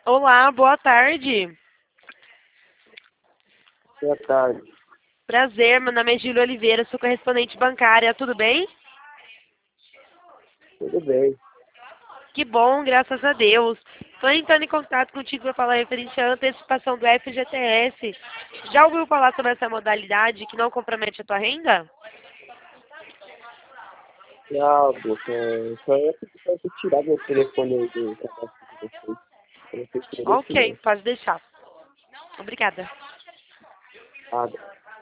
Olá, boa tarde. Boa tarde. Prazer, meu nome é Júlia Oliveira, sou correspondente bancária, tudo bem? Tudo bem. Que bom, graças a Deus. Estou entrando em contato contigo para falar referente à antecipação do FGTS. Já ouviu falar sobre essa modalidade que não compromete a tua renda? Thiago, só ia pedir pra você tirar meu telefone aí do cadastro de vocês. Eu não tenho interesse Ok, não. pode deixar. Obrigada. Nada.